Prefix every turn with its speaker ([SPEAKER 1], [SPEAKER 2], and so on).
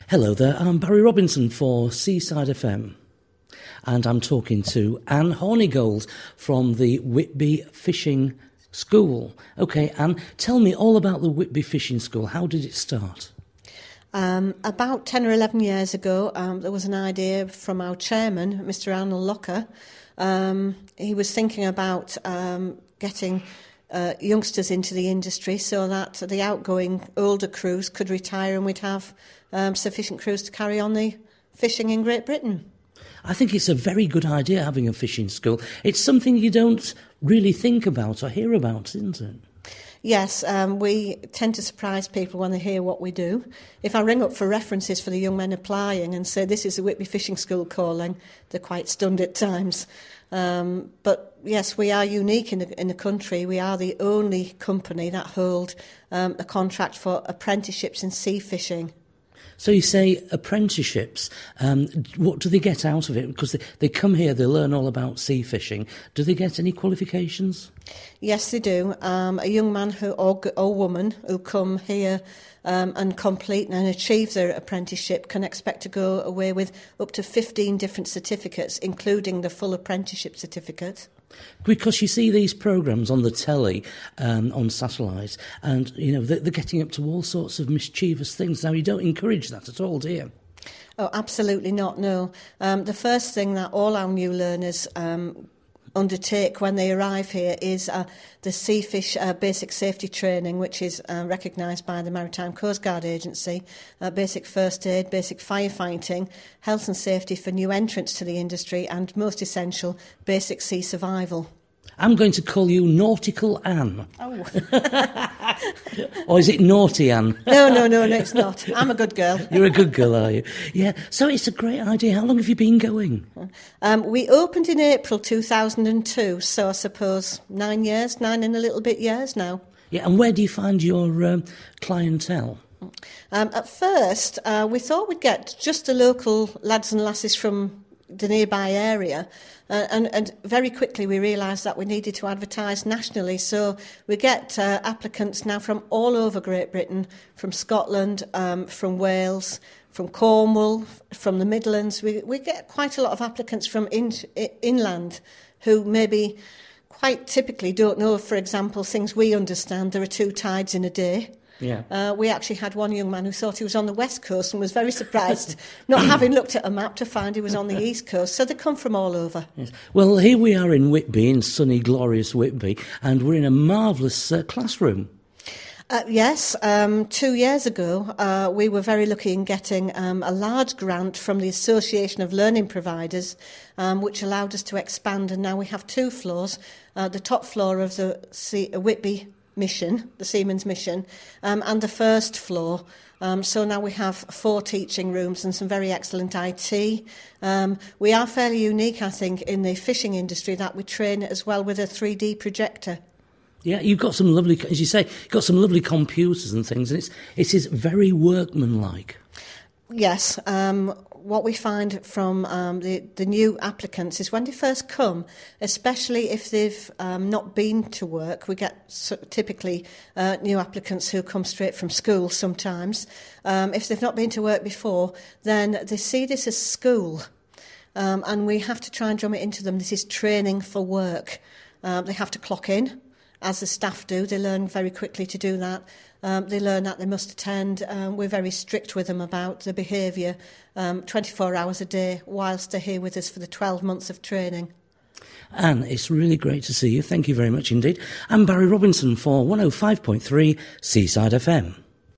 [SPEAKER 1] Hello there, I'm Barry Robinson for Seaside FM. And I'm talking to Anne Hornigold from the Whitby Fishing School. OK, Anne, tell me all about the Whitby Fishing School. How did it start?
[SPEAKER 2] About 10 or 11 years ago, there was an idea from our chairman, Mr. Arnold Locker. He was thinking about getting youngsters into the industry so that the outgoing older crews could retire and we'd have sufficient crews to carry on the fishing in Great Britain.
[SPEAKER 1] I think it's a very good idea, having a fishing school. It's something you don't really think about or hear about, isn't it?
[SPEAKER 2] Yes, we tend to surprise people when they hear what we do. If I ring up for references for the young men applying and say this is the Whitby Fishing School calling, they're quite stunned at times. But yes, we are unique in the country. We are the only company that hold a contract for apprenticeships in sea fishing.
[SPEAKER 1] So you say apprenticeships. What do they get out of it? Because they come here, they learn all about sea fishing. Do they get any qualifications?
[SPEAKER 2] Yes, they do. A young man or woman who come here and complete and achieve their apprenticeship can expect to go away with up to 15 different certificates, including the full apprenticeship certificate.
[SPEAKER 1] Because you see these programmes on the telly, on satellite, and you know they're getting up to all sorts of mischievous things. Now, you don't encourage that at all, do you?
[SPEAKER 2] Oh, absolutely not, no. The first thing that all our new learners undertake when they arrive here is the Seafish Basic Safety Training, which is recognised by the Maritime Coast Guard Agency, basic first aid, basic firefighting, health and safety for new entrants to the industry, and most essential, basic sea survival.
[SPEAKER 1] I'm going to call you Nautical Anne.
[SPEAKER 2] Oh.
[SPEAKER 1] Or is it Naughty Anne?
[SPEAKER 2] No, it's not. I'm a good girl.
[SPEAKER 1] You're a good girl, are you? Yeah, so it's a great idea. How long have you been going?
[SPEAKER 2] We opened in April 2002, so I suppose 9 and a little bit years now.
[SPEAKER 1] Yeah, and where do you find your clientele?
[SPEAKER 2] At first, we thought we'd get just the local lads and lasses from the nearby area, and very quickly we realised that we needed to advertise nationally, so we get applicants now from all over Great Britain, from Scotland, from Wales, from Cornwall, from the Midlands. We get quite a lot of applicants from inland who maybe quite typically don't know, for example, things we understand. There are 2 tides in a day.
[SPEAKER 1] Yeah.
[SPEAKER 2] We actually had one young man who thought he was on the west coast and was very surprised, not having looked at a map, to find he was on the east coast. So they come from all over. Yes.
[SPEAKER 1] Well, here we are in Whitby, in sunny, glorious Whitby, and we're in a marvellous classroom.
[SPEAKER 2] Yes, 2 years ago, we were very lucky in getting a large grant from the Association of Learning Providers, which allowed us to expand, and now we have 2 floors. The top floor of the Whitby Mission, the Seamen's Mission, and the first floor. So now we have 4 teaching rooms and some very excellent IT. We are fairly unique, I think, in the fishing industry that we train as well with a 3D projector.
[SPEAKER 1] Yeah, you've got some lovely, as you say, you've got some lovely computers and things, and it is very workmanlike.
[SPEAKER 2] Yes, what we find from the new applicants is when they first come, especially if they've not been to work, we get typically new applicants who come straight from school sometimes. If they've not been to work before, then they see this as school, and we have to try and drum it into them. This is training for work. They have to clock in, as the staff do. They learn very quickly to do that. They learn that they must attend. We're very strict with them about the behaviour, 24 hours a day, whilst they're here with us for the 12 months of training.
[SPEAKER 1] Anne, it's really great to see you. Thank you very much indeed. I'm Barry Robinson for 105.3 Seaside FM.